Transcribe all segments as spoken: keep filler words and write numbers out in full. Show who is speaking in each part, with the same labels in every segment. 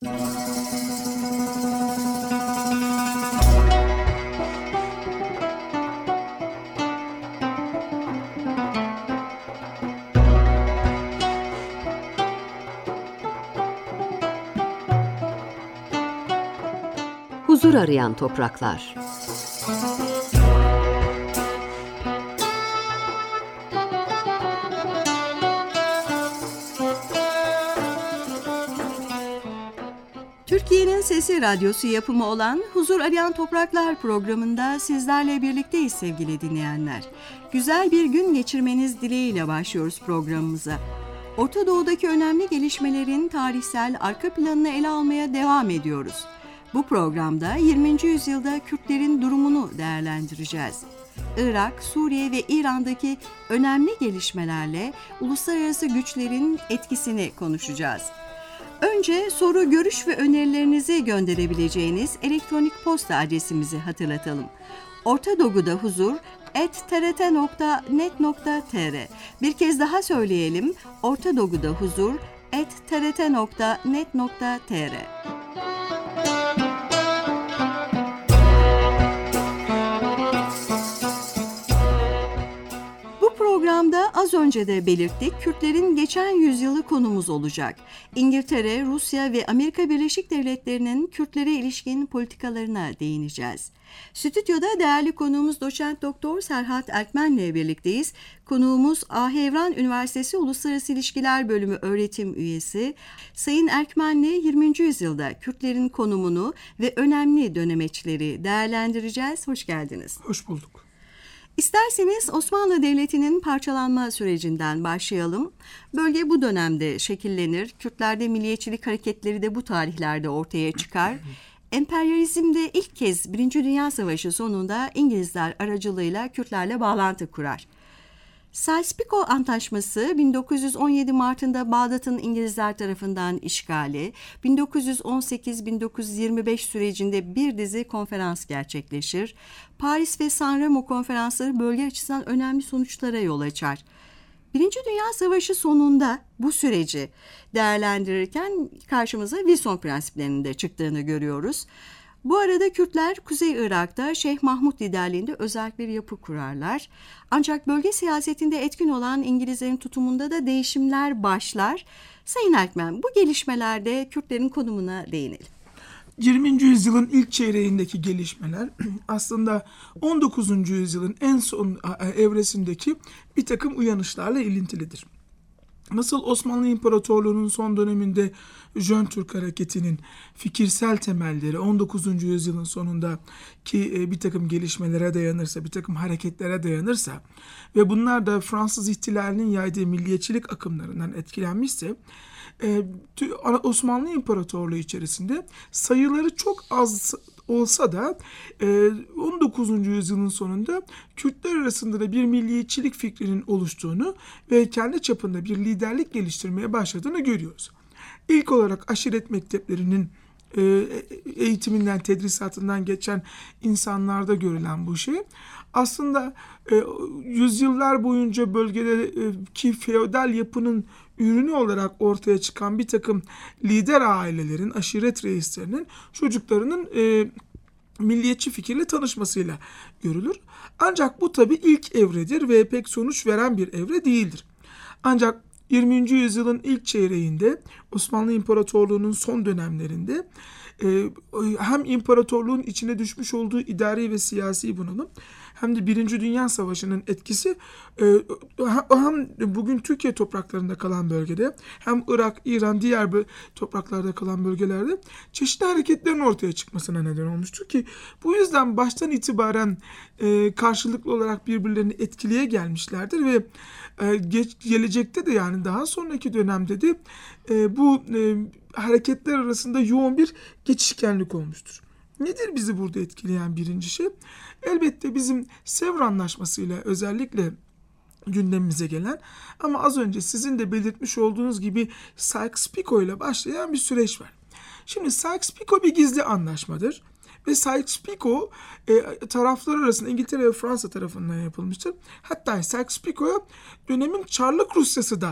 Speaker 1: Huzur arayan topraklar.
Speaker 2: Türkiye'nin Sesi Radyosu yapımı olan Huzur Arayan Topraklar programında sizlerle birlikteyiz sevgili dinleyenler. Güzel bir gün geçirmeniz dileğiyle başlıyoruz programımıza. Orta Doğu'daki önemli gelişmelerin tarihsel arka planını ele almaya devam ediyoruz. Bu programda yirminci yüzyılda Kürtlerin durumunu değerlendireceğiz. Irak, Suriye ve İran'daki önemli gelişmelerle uluslararası güçlerin etkisini konuşacağız. Önce soru, görüş ve önerilerinizi gönderebileceğiniz elektronik posta adresimizi hatırlatalım. Orta Doğu'da huzur et t r t nokta net nokta t r. Bir kez daha söyleyelim. Orta Doğu'da huzur et t r t nokta net nokta t r. Programda az önce de belirttik, Kürtlerin geçen yüzyılı konumuz olacak. İngiltere, Rusya ve Amerika Birleşik Devletleri'nin Kürtlere ilişkin politikalarına değineceğiz. Stüdyoda değerli konuğumuz Doçent Doktor Serhat Erkmen'le birlikteyiz. Konuğumuz Ahevran Üniversitesi Uluslararası İlişkiler Bölümü öğretim üyesi. Sayın Erkmen'le yirminci yüzyılda Kürtlerin konumunu ve önemli dönemeçleri değerlendireceğiz. Hoş geldiniz.
Speaker 3: Hoş bulduk.
Speaker 2: İsterseniz Osmanlı Devleti'nin parçalanma sürecinden başlayalım. Bölge bu dönemde şekillenir. Kürtlerde milliyetçilik hareketleri de bu tarihlerde ortaya çıkar. Emperyalizm de ilk kez Birinci Dünya Savaşı sonunda İngilizler aracılığıyla Kürtlerle bağlantı kurar. Sykes-Picot Antlaşması bin dokuz yüz on yedi Mart'ında Bağdat'ın İngilizler tarafından işgali, bin dokuz yüz on sekiz bin dokuz yüz yirmi beş sürecinde bir dizi konferans gerçekleşir. Paris ve San Remo konferansları bölge açısından önemli sonuçlara yol açar. Birinci Dünya Savaşı sonunda bu süreci değerlendirirken karşımıza Wilson prensiplerinin de çıktığını görüyoruz. Bu arada Kürtler Kuzey Irak'ta Şeyh Mahmud liderliğinde özel bir yapı kurarlar. Ancak bölge siyasetinde etkin olan İngilizlerin tutumunda da değişimler başlar. Sayın Erkmen, bu gelişmelerde Kürtlerin konumuna değinelim.
Speaker 3: yirminci yüzyılın ilk çeyreğindeki gelişmeler aslında on dokuzuncu yüzyılın en son evresindeki bir takım uyanışlarla ilintilidir. Nasıl Osmanlı İmparatorluğu'nun son döneminde Jön Türk hareketinin fikirsel temelleri on dokuzuncu yüzyılın sonunda ki bir takım gelişmelere dayanırsa, bir takım hareketlere dayanırsa ve bunlar da Fransız ihtilalinin yaydığı milliyetçilik akımlarından etkilenmişse, Osmanlı İmparatorluğu içerisinde sayıları çok az olsa da on dokuzuncu yüzyılın sonunda Kürtler arasında da bir milliyetçilik fikrinin oluştuğunu ve kendi çapında bir liderlik geliştirmeye başladığını görüyoruz. İlk olarak aşiret mekteplerinin eğitiminden, tedrisatından geçen insanlarda görülen bu şey aslında yüzyıllar boyunca bölgedeki feodal yapının ürünü olarak ortaya çıkan bir takım lider ailelerin, aşiret reislerinin çocuklarının e, milliyetçi fikirle tanışmasıyla görülür. Ancak bu tabii ilk evredir ve pek sonuç veren bir evre değildir. Ancak yirminci yüzyılın ilk çeyreğinde Osmanlı İmparatorluğu'nun son dönemlerinde e, hem imparatorluğun içine düşmüş olduğu idari ve siyasi bunalım hem de Birinci Dünya Savaşı'nın etkisi e, hem bugün Türkiye topraklarında kalan bölgede hem Irak, İran, diğer topraklarda kalan bölgelerde çeşitli hareketlerin ortaya çıkmasına neden olmuştur ki bu yüzden baştan itibaren e, karşılıklı olarak birbirlerini etkileye gelmişlerdir ve e, geç, gelecekte de yani daha sonraki dönemde de e, bu e, hareketler arasında yoğun bir geçişkenlik olmuştur. Nedir bizi burada etkileyen birinci şey? Elbette bizim Sevr Anlaşması'yla özellikle gündemimize gelen ama az önce sizin de belirtmiş olduğunuz gibi Sykes-Picot ile başlayan bir süreç var. Şimdi Sykes-Picot bir gizli anlaşmadır ve Sykes-Picot e, taraflar arasında İngiltere ve Fransa tarafından yapılmıştır. Hatta Sykes-Picot'a dönemin Çarlık Rusyası da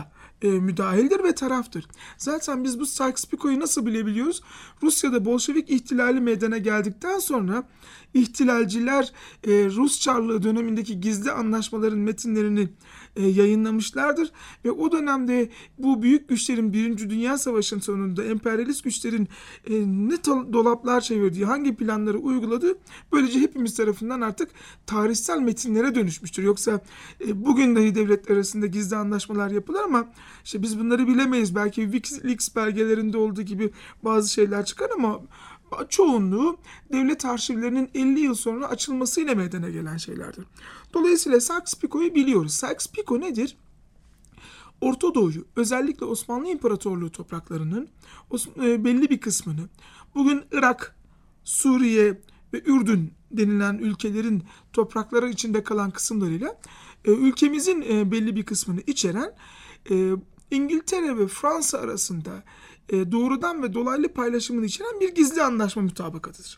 Speaker 3: e, müdahildir ve taraftır. Zaten biz bu Sykes-Picot'u nasıl bilebiliyoruz? Rusya'da Bolşevik ihtilali meydana geldikten sonra ihtilalciler e, Rus Çarlığı dönemindeki gizli anlaşmaların metinlerini e, yayınlamışlardır ve o dönemde bu büyük güçlerin Birinci Dünya Savaşı'nın sonunda emperyalist güçlerin e, ne to- dolaplar çevirdiği, hangi planları uyguladığı böylece hepimiz tarafından artık tarihsel metinlere dönüşmüştür. Yoksa e, bugün dahi devletler arasında gizli anlaşmalar yapılır ama işte biz bunları bilemeyiz. Belki WikiLeaks belgelerinde olduğu gibi bazı şeyler çıkar ama çoğunluğu devlet arşivlerinin elli yıl sonra açılmasıyla meydana gelen şeylerdir. Dolayısıyla Sykes-Picot'u biliyoruz. Sykes-Picot nedir? Orta Doğu'yu, özellikle Osmanlı İmparatorluğu topraklarının belli bir kısmını, bugün Irak, Suriye ve Ürdün denilen ülkelerin toprakları içinde kalan kısımlarıyla ülkemizin belli bir kısmını içeren İngiltere ve Fransa arasında doğrudan ve dolaylı paylaşımını içeren bir gizli anlaşma mutabakatıdır.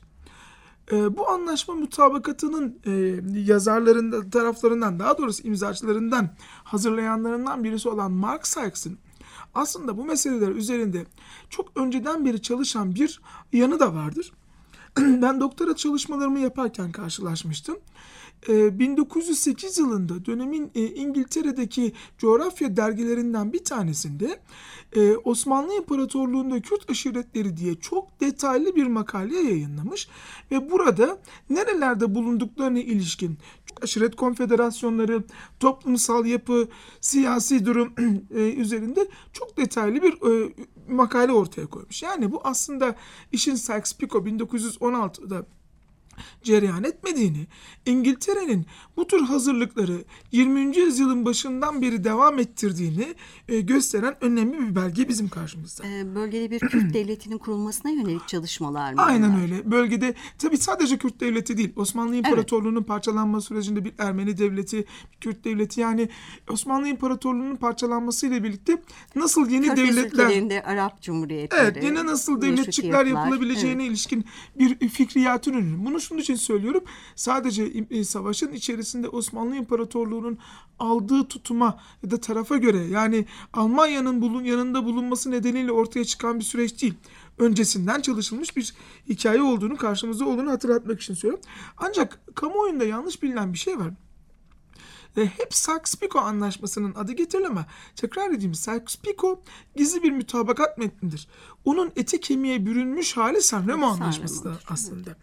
Speaker 3: Bu anlaşma mutabakatının yazarlarından, taraflarından, daha doğrusu imzacılarından, hazırlayanlarından birisi olan Mark Sykes'ın aslında bu meseleler üzerinde çok önceden beri çalışan bir yanı da vardır. Ben doktora çalışmalarımı yaparken karşılaşmıştım. bin dokuz yüz sekiz yılında dönemin İngiltere'deki coğrafya dergilerinden bir tanesinde Osmanlı İmparatorluğu'nda Kürt aşiretleri diye çok detaylı bir makale yayınlamış ve burada nerelerde bulunduklarına ilişkin aşiret konfederasyonları, toplumsal yapı, siyasi durum üzerinde çok detaylı bir makale ortaya koymuş. Yani bu aslında işin Sykes-Picot bin dokuz yüz on altıda cereyan etmediğini, İngiltere'nin bu tür hazırlıkları yirminci yüzyılın başından beri devam ettirdiğini e, gösteren önemli bir belge bizim karşımızda.
Speaker 2: Ee, bölgede bir Kürt devletinin kurulmasına yönelik çalışmalar mı?
Speaker 3: Aynen
Speaker 2: bunlar?
Speaker 3: öyle. Bölgede tabii sadece Kürt devleti değil, Osmanlı İmparatorluğu'nun evet. parçalanma sürecinde bir Ermeni devleti, bir Kürt devleti, yani Osmanlı İmparatorluğu'nun parçalanmasıyla birlikte nasıl yeni
Speaker 2: Körfez
Speaker 3: devletler,
Speaker 2: ülkelerinde Arap Cumhuriyetleri,
Speaker 3: evet, yine nasıl devletçikler yapılabileceğine evet. ilişkin bir fikriyatın ürünü. Bunu şunun için söylüyorum. Sadece savaşın içerisinde Osmanlı İmparatorluğu'nun aldığı tutuma ya da tarafa göre, yani Almanya'nın bulun, yanında bulunması nedeniyle ortaya çıkan bir süreç değil. Öncesinden çalışılmış bir hikaye olduğunu, karşımızda olduğunu hatırlatmak için söylüyorum. Ancak kamuoyunda yanlış bilinen bir şey var. E, hep Sykes-Picot anlaşmasının adı getirilir ama tekrar edeyim, Sykes-Picot gizli bir mutabakat metnidir. Onun eti kemiğe bürünmüş hali San Remo anlaşmasıdır aslında.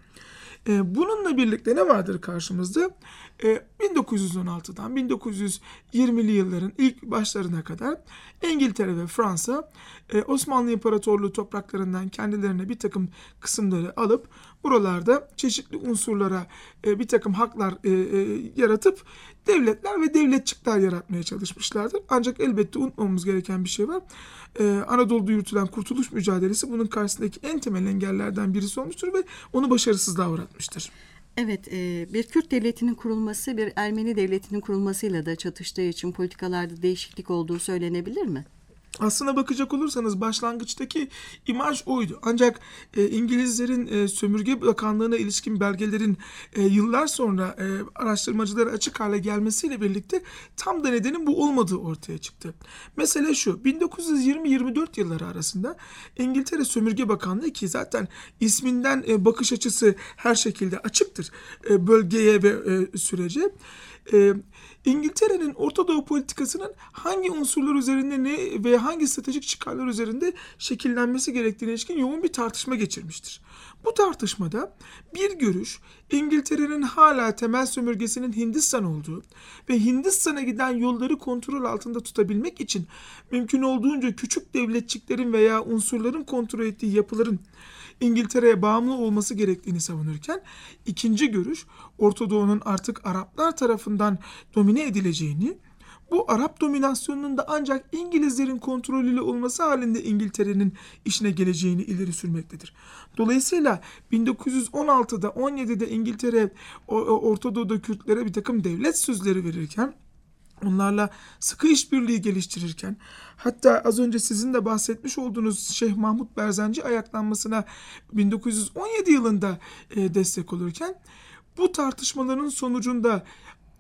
Speaker 3: E, bununla birlikte ne vardır karşımızda? E, bin dokuz yüz on altıdan bin dokuz yüz yirmili yılların ilk başlarına kadar İngiltere ve Fransa e, Osmanlı İmparatorluğu topraklarından kendilerine bir takım kısımları alıp buralarda çeşitli unsurlara e, bir takım haklar e, e, yaratıp devletler ve devletçikler yaratmaya çalışmışlardır. Ancak elbette unutmamamız gereken bir şey var. Ee, Anadolu'da yürütülen kurtuluş mücadelesi bunun karşısındaki en temel engellerden birisi olmuştur ve onu başarısızlığa uğratmıştır.
Speaker 2: Evet, e, bir Kürt devletinin kurulması bir Ermeni devletinin kurulmasıyla da çatıştığı için politikalarda değişiklik olduğu söylenebilir mi?
Speaker 3: Aslına bakacak olursanız başlangıçtaki imaj oydu. Ancak e, İngilizlerin e, sömürge bakanlığına ilişkin belgelerin e, yıllar sonra e, araştırmacılara açık hale gelmesiyle birlikte tam da nedenin bu olmadığı ortaya çıktı. Mesele şu: bin dokuz yüz yirmi yirmi dört yılları arasında İngiltere Sömürge Bakanlığı, ki zaten isminden e, bakış açısı her şekilde açıktır e, bölgeye ve e, sürece. E, İngiltere'nin Orta Doğu politikasının hangi unsurlar üzerinde ne ve hangi stratejik çıkarlar üzerinde şekillenmesi gerektiğine ilişkin yoğun bir tartışma geçirmiştir. Bu tartışmada bir görüş, İngiltere'nin hala temel sömürgesinin Hindistan olduğu ve Hindistan'a giden yolları kontrol altında tutabilmek için mümkün olduğunca küçük devletçiklerin veya unsurların kontrol ettiği yapıların İngiltere'ye bağımlı olması gerektiğini savunurken, ikinci görüş Orta Doğu'nun artık Araplar tarafından domine edileceğini, bu Arap dominasyonunun da ancak İngilizlerin kontrolüyle olması halinde İngiltere'nin işine geleceğini ileri sürmektedir. Dolayısıyla bin dokuz yüz on altıda on yedide İngiltere Orta Doğu'da Kürtlere bir takım devlet sözleri verirken, onlarla sıkı işbirliği geliştirirken, hatta az önce sizin de bahsetmiş olduğunuz Şeyh Mahmud Berzenci ayaklanmasına bin dokuz yüz on yedi yılında e, destek olurken, bu tartışmaların sonucunda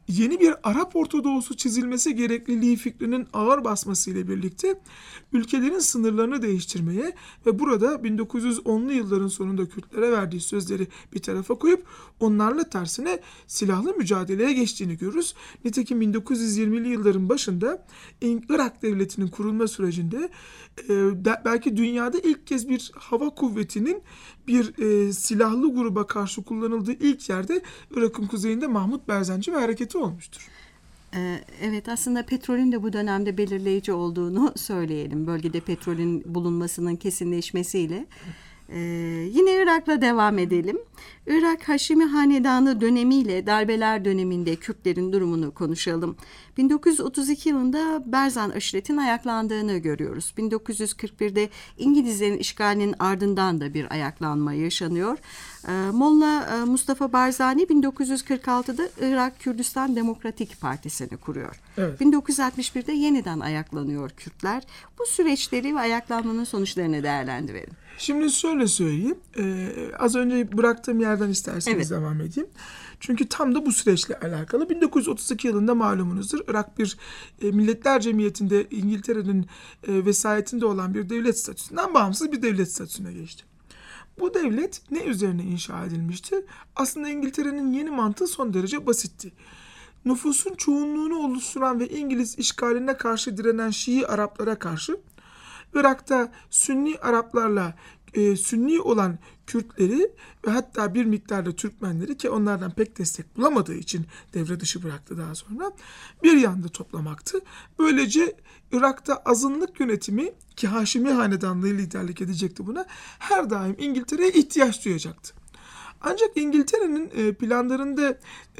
Speaker 3: yeni bir Arap Ortadoğusu çizilmesi gerekliliği fikrinin ağır basmasıyla birlikte ülkelerin sınırlarını değiştirmeye ve burada bin dokuz yüz onlu yılların sonunda Kürtlere verdiği sözleri bir tarafa koyup onlarla tersine silahlı mücadeleye geçtiğini görürüz. Nitekim bin dokuz yüz yirmili yılların başında Irak Devleti'nin kurulma sürecinde e, belki dünyada ilk kez bir hava kuvvetinin bir e, silahlı gruba karşı kullanıldığı ilk yerde Irak'ın kuzeyinde Mahmut Berzenci ve hareketi olmuştur.
Speaker 2: Evet, aslında petrolün de bu dönemde belirleyici olduğunu söyleyelim. Bölgede petrolün bulunmasının kesinleşmesiyle. Ee, yine Irak'la devam edelim. Irak Haşimi Hanedanı dönemiyle darbeler döneminde Kürtlerin durumunu konuşalım. bin dokuz yüz otuz iki yılında Berzan aşiretin ayaklandığını görüyoruz. bin dokuz yüz kırk birde İngilizlerin işgalinin ardından da bir ayaklanma yaşanıyor. Ee, Molla Mustafa Barzani bin dokuz yüz kırk altıda Irak Kürdistan Demokratik Partisi'ni kuruyor.
Speaker 3: Evet.
Speaker 2: bin dokuz yüz altmış birde yeniden ayaklanıyor Kürtler. Bu süreçleri ve ayaklanmanın sonuçlarını değerlendirelim.
Speaker 3: Şimdi şöyle söyleyeyim. Ee, az önce bıraktığım yerden isterseniz
Speaker 2: Evet.
Speaker 3: devam edeyim. Çünkü tam da bu süreçle alakalı. bin dokuz yüz otuz iki yılında malumunuzdur. Irak bir e, Milletler Cemiyeti'nde İngiltere'nin e, vesayetinde olan bir devlet statüsünden bağımsız bir devlet statüsüne geçti. Bu devlet ne üzerine inşa edilmişti? Aslında İngiltere'nin yeni mantığı son derece basitti. Nüfusun çoğunluğunu oluşturan ve İngiliz işgaline karşı direnen Şii Araplara karşı Irak'ta Sünni Araplarla e, Sünni olan Kürtleri ve hatta bir miktarda Türkmenleri, ki onlardan pek destek bulamadığı için devre dışı bıraktı daha sonra, bir yanda toplamaktı. Böylece Irak'ta azınlık yönetimi, ki Haşimi Hanedanlığı liderlik edecekti buna, her daim İngiltere'ye ihtiyaç duyacaktı. Ancak İngiltere'nin planlarında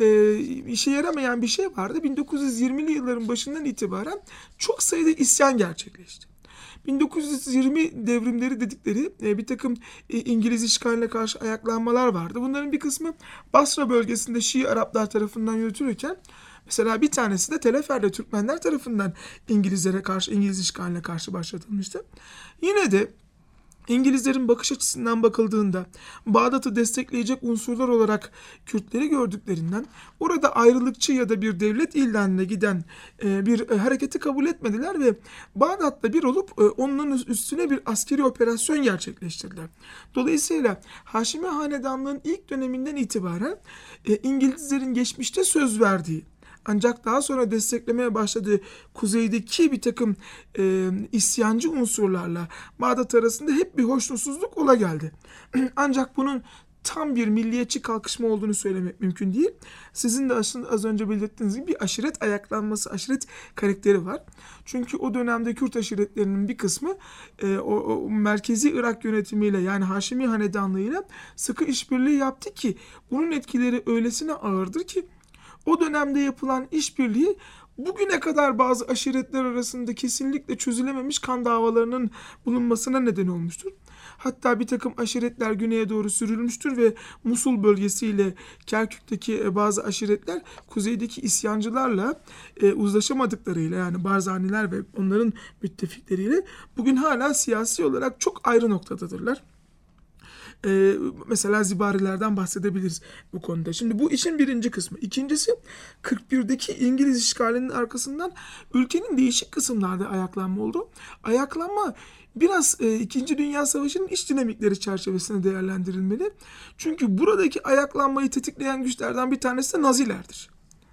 Speaker 3: işe yaramayan bir şey vardı. bin dokuz yüz yirmili yılların başından itibaren çok sayıda isyan gerçekleşti. bin dokuz yüz yirmi devrimleri dedikleri bir takım İngiliz işgaline karşı ayaklanmalar vardı. Bunların bir kısmı Basra bölgesinde Şii Araplar tarafından yürütülürken, mesela bir tanesi de Telefer'de Türkmenler tarafından İngilizlere karşı, İngiliz işgaline karşı başlatılmıştı. Yine de İngilizlerin bakış açısından bakıldığında Bağdat'ı destekleyecek unsurlar olarak Kürtleri gördüklerinden orada ayrılıkçı ya da bir devlet ilanına giden bir hareketi kabul etmediler ve Bağdat'la bir olup onun üstüne bir askeri operasyon gerçekleştirdiler. Dolayısıyla Haşimi Hanedanlığı'nın ilk döneminden itibaren İngilizlerin geçmişte söz verdiği, ancak daha sonra desteklemeye başladığı kuzeydeki bir takım e, isyancı unsurlarla Bağdat arasında hep bir hoşnutsuzluk ola geldi. Ancak bunun tam bir milliyetçi kalkışma olduğunu söylemek mümkün değil. Sizin de az önce belirttiğiniz gibi bir aşiret ayaklanması, aşiret karakteri var. Çünkü o dönemde Kürt aşiretlerinin bir kısmı e, o, o merkezi Irak yönetimiyle, yani Haşimi Hanedanlığı'yla sıkı işbirliği yaptı ki bunun etkileri öylesine ağırdır ki o dönemde yapılan işbirliği bugüne kadar bazı aşiretler arasında kesinlikle çözülememiş kan davalarının bulunmasına neden olmuştur. Hatta bir takım aşiretler güneye doğru sürülmüştür ve Musul bölgesiyle Kerkük'teki bazı aşiretler kuzeydeki isyancılarla e, uzlaşamadıklarıyla, yani Barzaniler ve onların müttefikleriyle bugün hala siyasi olarak çok ayrı noktadadırlar. Ee, mesela Zibarilerden bahsedebiliriz bu konuda. Şimdi bu işin birinci kısmı. İkincisi, kırk birdeki İngiliz işgalinin arkasından ülkenin değişik kısımlarda ayaklanma oldu. Ayaklanma biraz e, İkinci Dünya Savaşı'nın iç dinamikleri çerçevesinde değerlendirilmeli. Çünkü buradaki ayaklanmayı tetikleyen güçlerden bir tanesi de Nazilerdir.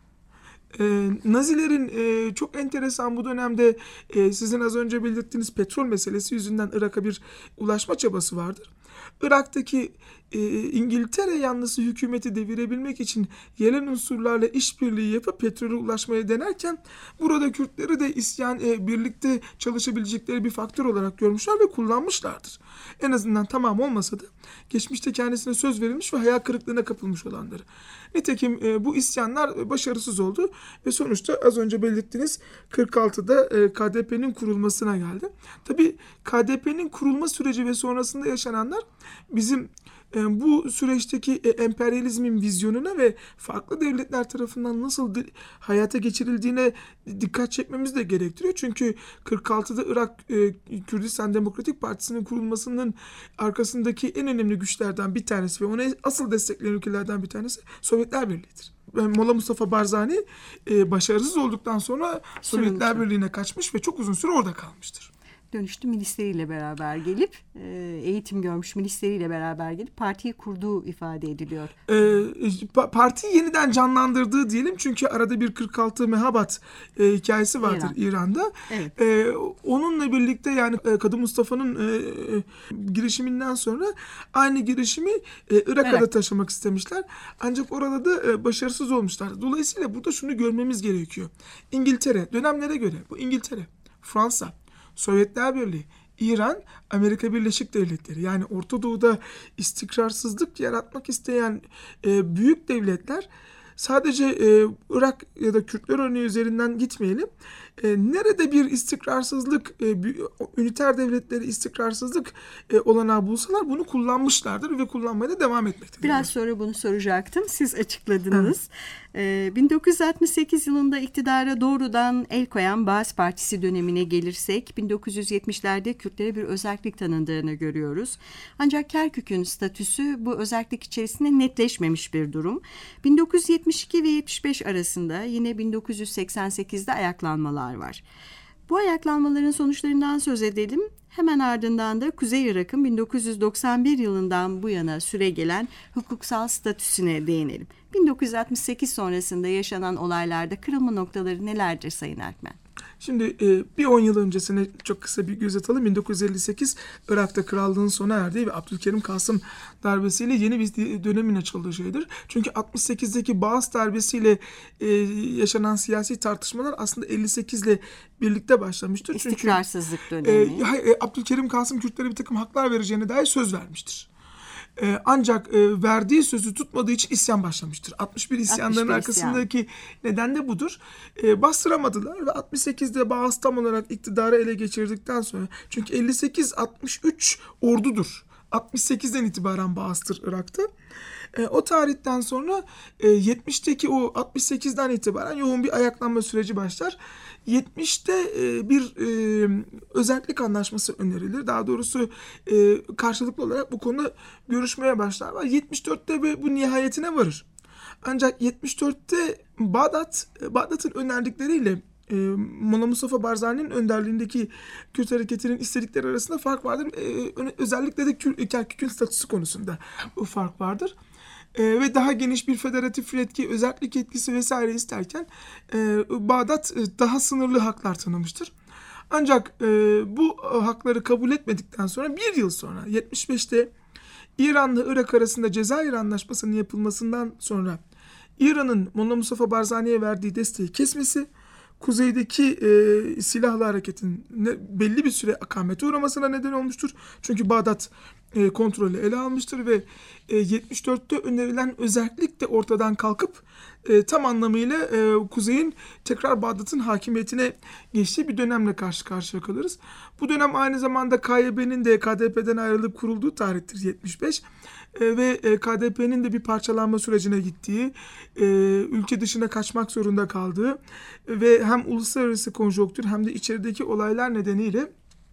Speaker 3: Ee, Nazilerin e, çok enteresan bu dönemde e, sizin az önce belirttiğiniz petrol meselesi yüzünden Irak'a bir ulaşma çabası vardır. Irak'taki e, İngiltere yanlısı hükümeti devirebilmek için yerel unsurlarla işbirliği yapıp petrole ulaşmaya denerken burada Kürtleri de isyan e, birlikte çalışabilecekleri bir faktör olarak görmüşler ve kullanmışlardır. En azından tamam olmasa da geçmişte kendisine söz verilmiş ve hayal kırıklığına kapılmış olanları. Nitekim e, bu isyanlar başarısız oldu ve sonuçta az önce belirttiğiniz kırk altıda e, K D P'nin kurulmasına geldi. Tabii K D P'nin kurulma süreci ve sonrasında yaşananlar bizim e, bu süreçteki e, emperyalizmin vizyonuna ve farklı devletler tarafından nasıl di- hayata geçirildiğine dikkat çekmemiz de gerektiriyor. Çünkü kırk altıda Irak e, Kürdistan Demokratik Partisi'nin kurulmasının arkasındaki en önemli güçlerden bir tanesi ve onu asıl destekleyen ülkelerden bir tanesi Sovyetler Birliği'dir. Molla Mustafa Barzani e, başarısız olduktan sonra Sovyetler
Speaker 2: Sürünmüştür.
Speaker 3: Birliği'ne kaçmış ve çok uzun süre orada kalmıştır.
Speaker 2: Dönüştü milisleriyle beraber gelip e, eğitim görmüş milisleriyle beraber gelip partiyi kurduğu ifade ediliyor.
Speaker 3: Ee, pa- partiyi yeniden canlandırdığı diyelim çünkü arada bir kırk altı Mehabat e, hikayesi vardır
Speaker 2: İran.
Speaker 3: İran'da.
Speaker 2: Evet.
Speaker 3: Ee, onunla birlikte yani e, Kadı Mustafa'nın e, e, girişiminden sonra aynı girişimi e, Irak'a da
Speaker 2: Irak.
Speaker 3: taşımak istemişler. Ancak orada da e, başarısız olmuşlar. Dolayısıyla burada şunu görmemiz gerekiyor. İngiltere, dönemlere göre bu İngiltere, Fransa, Sovyetler Birliği, İran, Amerika Birleşik Devletleri yani Orta Doğu'da istikrarsızlık yaratmak isteyen e, büyük devletler sadece e, Irak ya da Kürtler örneği üzerinden gitmeyelim. E, nerede bir istikrarsızlık, e, bü- üniter devletleri istikrarsızlık e, olanağı bulsalar bunu kullanmışlardır ve kullanmaya da devam etmektedirler.
Speaker 2: Biraz sonra bunu soracaktım. Siz açıkladınız. Ee, bin dokuz yüz altmış sekiz yılında iktidara doğrudan el koyan Baas Partisi dönemine gelirsek bin dokuz yüz yetmişlerde Kürtlere bir özellik tanındığını görüyoruz. Ancak Kerkük'ün statüsü bu özellik içerisinde netleşmemiş bir durum. bin dokuz yüz yetmiş iki ve yetmiş beş arasında yine bin dokuz yüz seksen sekizde ayaklanmalar var. Bu ayaklanmaların sonuçlarından söz edelim. Hemen ardından da Kuzey Irak'ın bin dokuz yüz doksan bir yılından bu yana süregelen hukuksal statüsüne değinelim. bin dokuz yüz altmış sekiz sonrasında yaşanan olaylarda kırılma noktaları nelerdir Sayın Erkmen?
Speaker 3: Şimdi e, bir on yıl öncesine çok kısa bir göz atalım. bin dokuz yüz elli sekiz Irak'ta krallığın sona erdiği ve Abdülkerim Kasım darbesiyle yeni bir dönemin açıldığı şeydir. Çünkü altmış sekizdeki Baas darbesiyle e, yaşanan siyasi tartışmalar aslında elli sekizle birlikte başlamıştır.
Speaker 2: İstikrarsızlık
Speaker 3: Çünkü
Speaker 2: dönemi.
Speaker 3: e, e, Abdülkerim Kasım Kürtlere bir takım haklar vereceğine dair söz vermiştir. Ee, ancak e, verdiği sözü tutmadığı için isyan başlamıştır. altmış bir isyanların
Speaker 2: altmış bir
Speaker 3: arkasındaki neden de budur. E, bastıramadılar ve altmış sekizde Baas tam olarak iktidarı ele geçirdikten sonra çünkü elli sekiz altmış üç ordudur. altmış sekizden itibaren Baas'tır Irak'ta. E, o tarihten sonra e, yetmişteki o altmış sekizden itibaren yoğun bir ayaklanma süreci başlar. yetmişte e, bir e, özellik anlaşması önerilir. Daha doğrusu e, karşılıklı olarak bu konuda görüşmeye başlar. yetmiş dörtte bu, bu nihayetine varır. Ancak yetmiş dörtte Bağdat, Bağdat'ın önerdikleriyle e, Molla Mustafa Barzani'nin önderliğindeki Kürt hareketinin istedikleri arasında fark vardır. E, özellikle de Kerkük'ün statüsü konusunda bu fark vardır. Ee, ve daha geniş bir federatif yetki, özellik yetkisi vesaire isterken e, Bağdat e, daha sınırlı haklar tanımıştır. Ancak e, bu hakları kabul etmedikten sonra bir yıl sonra yetmiş beşte İran'la Irak arasında Cezayir Anlaşması'nın yapılmasından sonra İran'ın Molla Mustafa Barzani'ye verdiği desteği kesmesi, kuzeydeki e, silahlı hareketin ne, belli bir süre akamete uğramasına neden olmuştur. Çünkü Bağdat e, kontrolü ele almıştır ve e, yetmiş dörtte önerilen özellik de ortadan kalkıp e, tam anlamıyla e, kuzeyin tekrar Bağdat'ın hakimiyetine geçtiği bir dönemle karşı karşıya kalırız. Bu dönem aynı zamanda K Y B'nin de K D P'den ayrılıp kurulduğu tarihtir yetmiş beş. E, ve e, K D P'nin de bir parçalanma sürecine gittiği, e, ülke dışına kaçmak zorunda kaldığı ve hem uluslararası konjonktür hem de içerideki olaylar nedeniyle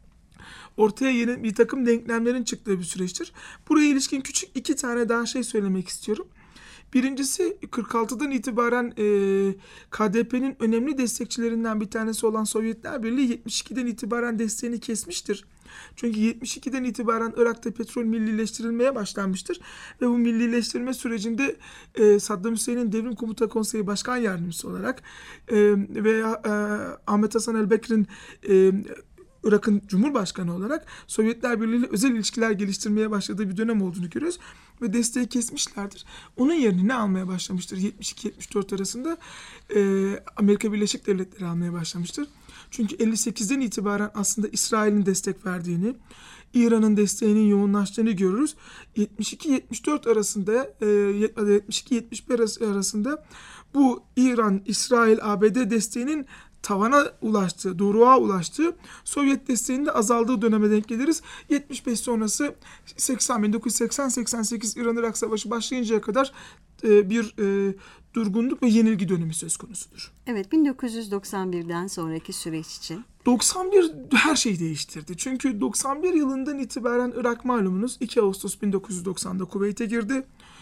Speaker 3: ortaya yeni bir takım denklemlerin çıktığı bir süreçtir. Buraya ilişkin küçük iki tane daha şey söylemek istiyorum. Birincisi kırk altıdan itibaren e, K D P'nin önemli destekçilerinden bir tanesi olan Sovyetler Birliği yetmiş ikiden itibaren desteğini kesmiştir. Çünkü yetmiş ikiden itibaren Irak'ta petrol millileştirilmeye başlanmıştır. Ve bu millileştirme sürecinde e, Saddam Hüseyin'in Devrim Komuta Konseyi Başkan Yardımcısı olarak e, veya e, Ahmet Hasan el-Bekir'in e, Irak'ın Cumhurbaşkanı olarak Sovyetler Birliği ile özel ilişkiler geliştirmeye başladığı bir dönem olduğunu görüyoruz. Ve desteği kesmişlerdir. Onun yerine ne almaya başlamıştır? yetmiş iki yetmiş dört arasında e, Amerika Birleşik Devletleri almaya başlamıştır. Çünkü elli sekizden itibaren aslında İsrail'in destek verdiğini, İran'ın desteğinin yoğunlaştığını görürüz. yetmiş iki yetmiş dört arasında, e, yetmiş iki yetmiş bir arasında bu İran, İsrail, A B D desteğinin tavana ulaştığı, doruğa ulaştığı, Sovyet desteğinin de azaldığı döneme denk geliriz. yetmiş beş sonrası seksen bin dokuz yüz seksen seksen sekiz İran-Irak Savaşı başlayıncaya kadar e, bir e, durgunluk ve yenilgi dönemi söz konusudur.
Speaker 2: Evet, bin dokuz yüz doksan birden sonraki süreç için.
Speaker 3: doksan bir her şeyi değiştirdi. Çünkü doksan bir yılından itibaren Irak malumunuz iki Ağustos bin dokuz yüz doksanda Kuveyt'e girdi.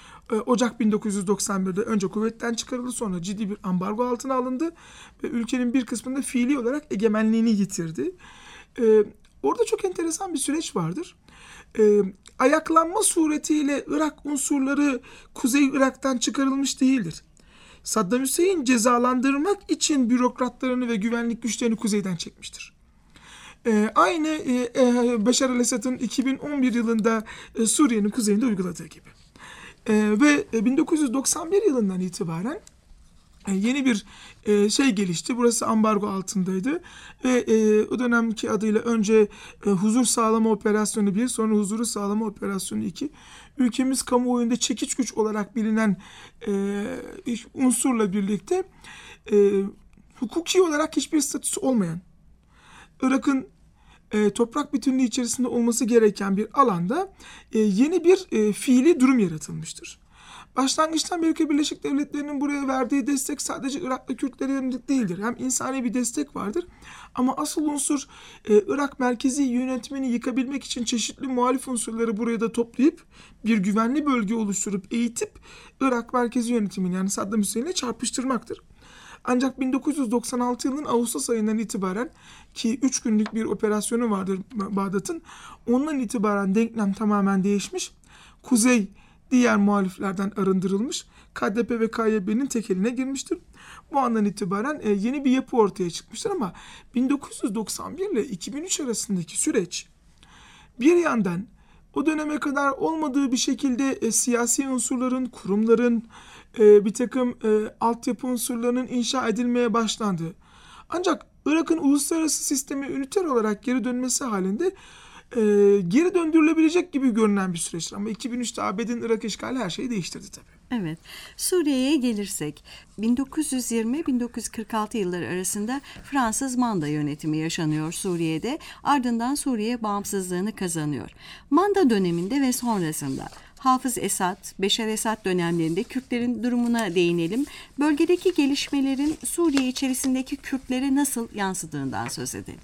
Speaker 3: Ocak bin dokuz yüz doksan birde önce Kuveyt'ten çıkarıldı, sonra ciddi bir ambargo altına alındı ve ülkenin bir kısmında fiili olarak egemenliğini yitirdi. Ee, orada çok enteresan bir süreç vardır. Ee, ayaklanma suretiyle Irak unsurları Kuzey Irak'tan çıkarılmış değildir. Saddam Hüseyin cezalandırmak için bürokratlarını ve güvenlik güçlerini kuzeyden çekmiştir. Ee, aynı e, e, Beşar el-Esad'ın iki bin on bir yılında e, Suriye'nin kuzeyinde uyguladığı gibi. Ee, ve bin dokuz yüz doksan bir yılından itibaren e, yeni bir e, şey gelişti. Burası ambargo altındaydı ve e, o dönemki adıyla önce e, huzur sağlama operasyonu bir, sonra huzuru sağlama operasyonu iki. Ülkemiz kamuoyunda çekiç güç olarak bilinen e, unsurla birlikte e, hukuki olarak hiçbir statüsü olmayan, Irak'ın e, toprak bütünlüğü içerisinde olması gereken bir alanda e, yeni bir e, fiili durum yaratılmıştır. Başlangıçtan Amerika Birleşik Devletleri'nin buraya verdiği destek sadece Irak'ta Kürtlere yönelik değildir. Hem insani bir destek vardır ama asıl unsur e, Irak merkezi yönetimini yıkabilmek için çeşitli muhalif unsurları buraya da toplayıp bir güvenli bölge oluşturup eğitip Irak merkezi yönetimini, yani Saddam Hüseyin'le çarpıştırmaktır. Ancak bin dokuz yüz doksan altı yılının Ağustos ayından itibaren, ki üç günlük bir operasyonu vardır Bağdat'ın, ondan itibaren denklem tamamen değişmiş. Kuzey diğer muhaliflerden arındırılmış, K D P ve K Y B'nin tek eline girmiştir. Bu andan itibaren e, yeni bir yapı ortaya çıkmıştır ama bin dokuz yüz doksan bir ile iki bin üç arasındaki süreç bir yandan o döneme kadar olmadığı bir şekilde e, siyasi unsurların, kurumların, e, bir takım e, altyapı unsurlarının inşa edilmeye başlandı. Ancak Irak'ın uluslararası sisteme üniter olarak geri dönmesi halinde e, geri döndürülebilecek gibi görünen bir süreçtir. Ama iki bin üçte A B D'nin Irak işgali her şeyi değiştirdi tabii.
Speaker 2: Evet, Suriye'ye gelirsek bin dokuz yüz yirmi bin dokuz yüz kırk altı yılları arasında Fransız manda yönetimi yaşanıyor Suriye'de. Ardından Suriye bağımsızlığını kazanıyor. Manda döneminde ve sonrasında Hafız Esad, Beşar Esad dönemlerinde Kürtlerin durumuna değinelim. Bölgedeki gelişmelerin Suriye içerisindeki Kürtlere nasıl yansıdığından söz edelim.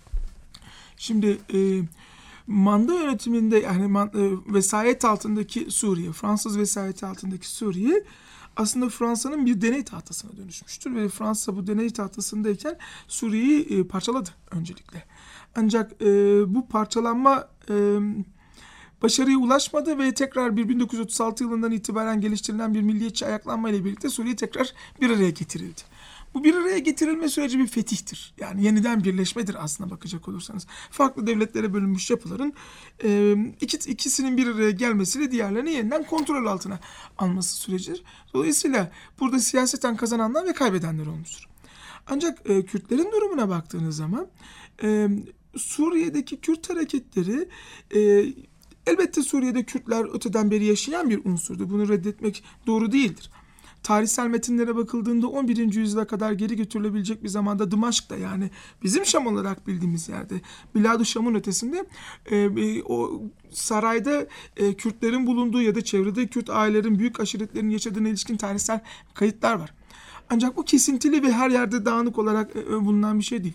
Speaker 3: Şimdi e, manda yönetiminde, yani man, e, vesayet altındaki Suriye, Fransız vesayeti altındaki Suriye aslında Fransa'nın bir deney tahtasına dönüşmüştür ve Fransa bu deney tahtasındayken Suriye'yi e, parçaladı öncelikle. Ancak e, bu parçalanma e, başarıya ulaşmadı ve tekrar bin dokuz yüz otuz altı yılından itibaren geliştirilen bir milliyetçi ayaklanma ile birlikte Suriye tekrar bir araya getirildi. Bu bir araya getirilme süreci bir fetihtir. Yani yeniden birleşmedir aslına bakacak olursanız. Farklı devletlere bölünmüş yapıların e, iki, ikisinin bir araya gelmesiyle diğerlerini yeniden kontrol altına alması sürecidir. Dolayısıyla burada siyaseten kazananlar ve kaybedenler olmuştur. Ancak e, Kürtlerin durumuna baktığınız zaman e, Suriye'deki Kürt hareketleri e, elbette Suriye'de Kürtler öteden beri yaşayan bir unsurdu. Bunu reddetmek doğru değildir. Tarihsel metinlere bakıldığında on birinci yüzyıla kadar geri götürülebilecek bir zamanda Dımaşk'ta, yani bizim Şam olarak bildiğimiz yerde, Bilad-ı Şam'ın ötesinde e, o sarayda e, Kürtlerin bulunduğu ya da çevrede Kürt ailelerin, büyük aşiretlerin yaşadığına ilişkin tarihsel kayıtlar var. Ancak bu kesintili ve her yerde dağınık olarak e, bulunan bir şey değil.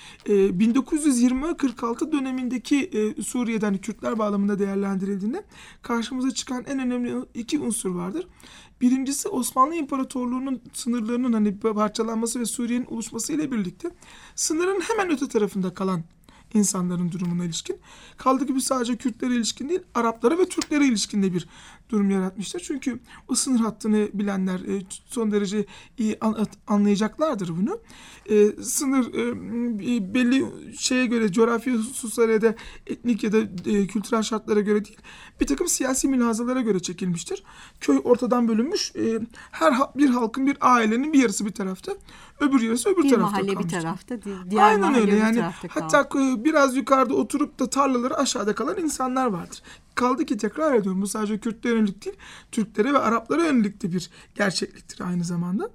Speaker 3: bin dokuz yüz yirmi kırk altı dönemindeki e, Suriye'den Kürtler bağlamında değerlendirildiğinde karşımıza çıkan en önemli iki unsur vardır. Birincisi Osmanlı İmparatorluğu'nun sınırlarının hani parçalanması ve Suriye'nin oluşması ile birlikte sınırın hemen öte tarafında kalan insanların durumuna ilişkin. Kaldı ki bu sadece Kürtlere ilişkin değil, Araplara ve Türklere ilişkin de bir durum yaratmıştır. Çünkü o sınır hattını bilenler e, son derece iyi an, anlayacaklardır bunu. E, sınır e, belli şeye göre, coğrafi hususlara ya da etnik ya da e, kültürel şartlara göre değil, bir takım siyasi mülahazalara göre çekilmiştir. Köy ortadan bölünmüş. E, her bir halkın, bir ailenin bir yarısı bir tarafta, öbür yarısı öbür
Speaker 2: bir
Speaker 3: tarafta
Speaker 2: mahalle
Speaker 3: kalmıştır.
Speaker 2: bir tarafta, diğer
Speaker 3: Aynen
Speaker 2: mahalle
Speaker 3: öyle
Speaker 2: bir
Speaker 3: yani.
Speaker 2: tarafta kaldı.
Speaker 3: Hatta biraz yukarıda oturup da tarlaları aşağıda kalan insanlar vardır. Kaldı ki tekrar ediyorum, bu sadece Kürtlere yönelik değil, Türklere ve Araplara yönelik de bir gerçekliktir aynı zamanda.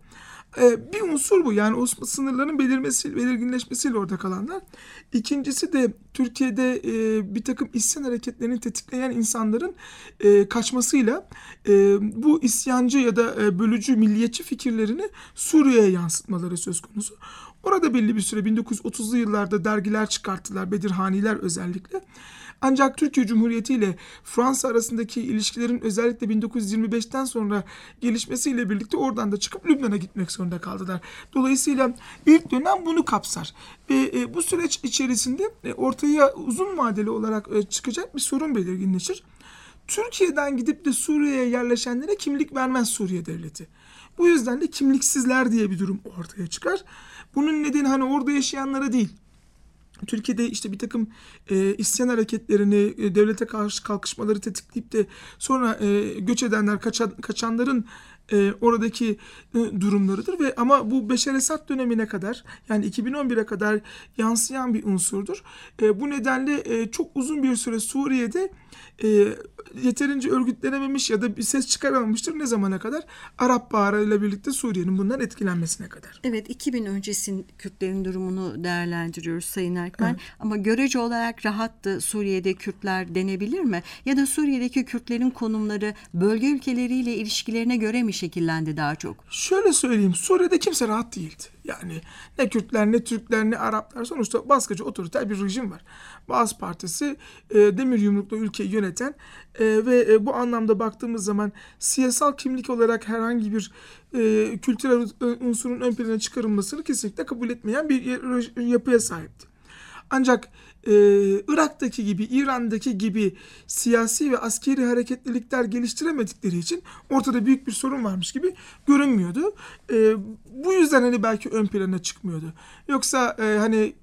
Speaker 3: E, bir unsur bu. Yani Osmanlı sınırların belirmesi, belirginleşmesiyle orada kalanlar. İkincisi de Türkiye'de e, bir takım isyan hareketlerini tetikleyen insanların e, kaçmasıyla e, bu isyancı ya da e, bölücü, milliyetçi fikirlerini Suriye'ye yansıtmaları söz konusu. Orada belli bir süre bin dokuz yüz otuzlu yıllarda dergiler çıkarttılar, Bedirhaniler özellikle. Ancak Türkiye Cumhuriyeti ile Fransa arasındaki ilişkilerin özellikle bin dokuz yüz yirmi beşten sonra gelişmesiyle birlikte oradan da çıkıp Lübnan'a gitmek zorunda kaldılar. Dolayısıyla ilk dönem bunu kapsar. Ve e, bu süreç içerisinde e, ortaya uzun vadeli olarak e, çıkacak bir sorun belirginleşir. Türkiye'den gidip de Suriye'ye yerleşenlere kimlik vermez Suriye devleti. Bu yüzden de kimliksizler diye bir durum ortaya çıkar. Bunun nedeni hani orada yaşayanlara değil. Türkiye'de işte bir takım e, isyan hareketlerini, e, devlete karşı kalkışmaları tetikleyip de sonra e, göç edenler, kaçan, kaçanların e, oradaki e, durumlarıdır ve ama bu Beşar Esad dönemine kadar, yani iki bin on bire kadar yansıyan bir unsurdur. E, bu nedenle e, çok uzun bir süre Suriye'de e, yeterince örgütlenememiş ya da bir ses çıkaramamıştır. Ne zamana kadar? Arap Baharı ile birlikte Suriye'nin bundan etkilenmesine kadar.
Speaker 2: Evet, iki bin öncesi Kürtlerin durumunu değerlendiriyoruz Sayın Erkmen.
Speaker 3: Evet.
Speaker 2: Ama görece olarak rahattı Suriye'de Kürtler denebilir mi? Ya da Suriye'deki Kürtlerin konumları bölge ülkeleriyle ilişkilerine göre mi şekillendi daha çok?
Speaker 3: Şöyle söyleyeyim, Suriye'de kimse rahat değildi. Yani ne Kürtler, ne Türkler, ne Araplar, sonuçta baskıcı, otoriter bir rejim var. Baas Partisi e, demir yumrukla ülkeyi yöneten e, ve e, bu anlamda baktığımız zaman siyasal kimlik olarak herhangi bir e, kültürel unsurun ön plana çıkarılmasını kesinlikle kabul etmeyen bir yapıya sahipti. Ancak e, Irak'taki gibi, İran'daki gibi siyasi ve askeri hareketlilikler geliştiremedikleri için ortada büyük bir sorun varmış gibi görünmüyordu. E, bu yüzden hani belki ön plana çıkmıyordu. Yoksa e, hani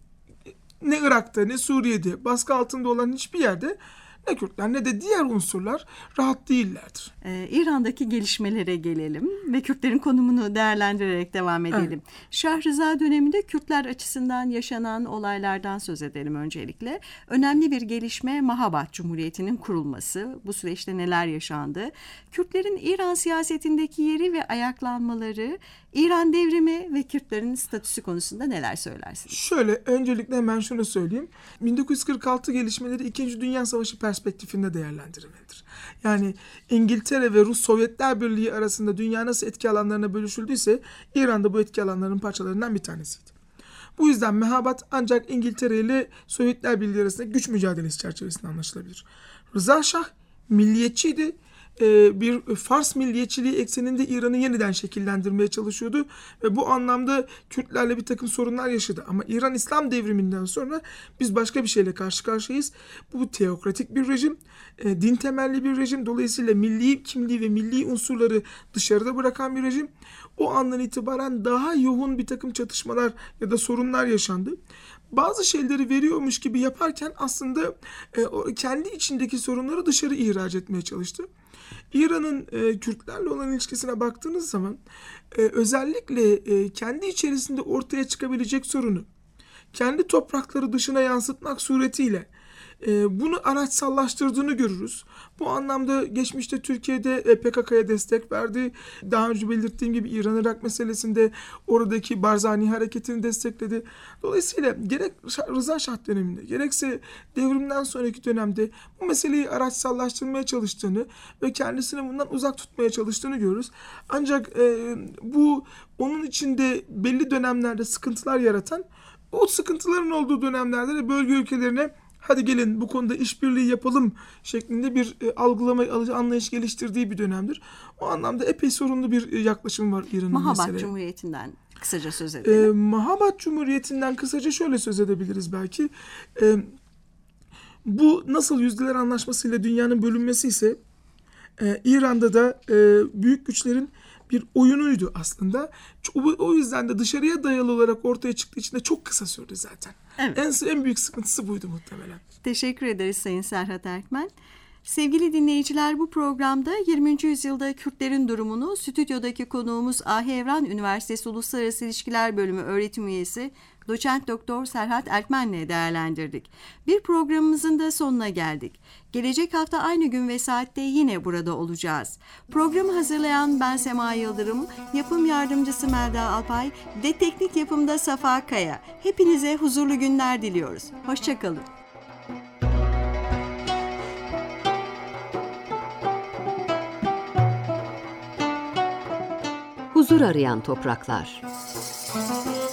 Speaker 3: ne Irak'ta ne Suriye'de baskı altında olan hiçbir yerde ne Kürtler ne de diğer unsurlar rahat değillerdir.
Speaker 2: Ee, İran'daki gelişmelere gelelim ve Kürtlerin konumunu değerlendirerek devam edelim.
Speaker 3: Evet.
Speaker 2: Şah Rıza döneminde Kürtler açısından yaşanan olaylardan söz edelim öncelikle. Önemli bir gelişme Mahabat Cumhuriyeti'nin kurulması. Bu süreçte neler yaşandı? Kürtlerin İran siyasetindeki yeri ve ayaklanmaları, İran devrimi ve Kürtlerin statüsü konusunda neler söylersiniz?
Speaker 3: Şöyle, öncelikle hemen şunu söyleyeyim. bin dokuz yüz kırk altı gelişmeleri İkinci Dünya Savaşı perspektifinde değerlendirilmelidir. Yani İngiltere ve Rus Sovyetler Birliği arasında dünya nasıl etki alanlarına bölüşüldüyse İran'da bu etki alanlarının parçalarından bir tanesiydi. Bu yüzden Mehabat ancak İngiltere ile Sovyetler Birliği arasında güç mücadelesi çerçevesinde anlaşılabilir. Rıza Şah milliyetçiydi. Bir Fars milliyetçiliği ekseninde İran'ı yeniden şekillendirmeye çalışıyordu ve bu anlamda Kürtlerle bir takım sorunlar yaşadı. Ama İran İslam devriminden sonra biz başka bir şeyle karşı karşıyayız. Bu teokratik bir rejim, din temelli bir rejim. Dolayısıyla milli kimliği ve milli unsurları dışarıda bırakan bir rejim. O andan itibaren daha yoğun bir takım çatışmalar ya da sorunlar yaşandı. Bazı şeyleri veriyormuş gibi yaparken aslında e, o, kendi içindeki sorunları dışarı ihraç etmeye çalıştı. İran'ın e, Kürtlerle olan ilişkisine baktığınız zaman e, özellikle e, kendi içerisinde ortaya çıkabilecek sorunu kendi toprakları dışına yansıtmak suretiyle e, bunu araçsallaştırdığını görürüz. Bu anlamda geçmişte Türkiye'de e, P K K'ya destek verdi. Daha önce belirttiğim gibi İran-Irak meselesinde oradaki Barzani hareketini destekledi. Dolayısıyla gerek Rıza Şah döneminde gerekse devrimden sonraki dönemde bu meseleyi araçsallaştırmaya çalıştığını ve kendisini bundan uzak tutmaya çalıştığını görürüz. Ancak e, bu onun içinde belli dönemlerde sıkıntılar yaratan, o sıkıntıların olduğu dönemlerde de bölge ülkelerine hadi gelin bu konuda işbirliği yapalım şeklinde bir e, algılama, anlayış geliştirdiği bir dönemdir. O anlamda epey sorunlu bir e, yaklaşım var İran'ın
Speaker 2: Mahabat
Speaker 3: meseleye.
Speaker 2: Cumhuriyeti'nden kısaca söz
Speaker 3: E,
Speaker 2: edelim.
Speaker 3: Mahabat Cumhuriyeti'nden kısaca şöyle söz edebiliriz belki. E, bu nasıl Yüzdeler Anlaşması'yla dünyanın bölünmesi ise e, İran'da da e, büyük güçlerin bir oyunuydu aslında. O yüzden de dışarıya dayalı olarak ortaya çıktığı için de çok kısa sürdü zaten.
Speaker 2: Evet.
Speaker 3: En, en büyük sıkıntısı buydu muhtemelen.
Speaker 2: Teşekkür ederiz Sayın Serhat Erkmen. Sevgili dinleyiciler, bu programda yirminci yüzyılda Kürtlerin durumunu stüdyodaki konuğumuz Ahi Evran Üniversitesi Uluslararası İlişkiler Bölümü öğretim üyesi Doçent Doktor Serhat Erkmen'le değerlendirdik. Bir programımızın da sonuna geldik. Gelecek hafta aynı gün ve saatte yine burada olacağız. Programı hazırlayan ben Sema Yıldırım, yapım yardımcısı Melda Alpay ve teknik yapımda Safa Kaya. Hepinize huzurlu günler diliyoruz. Hoşçakalın.
Speaker 1: Huzur arayan topraklar.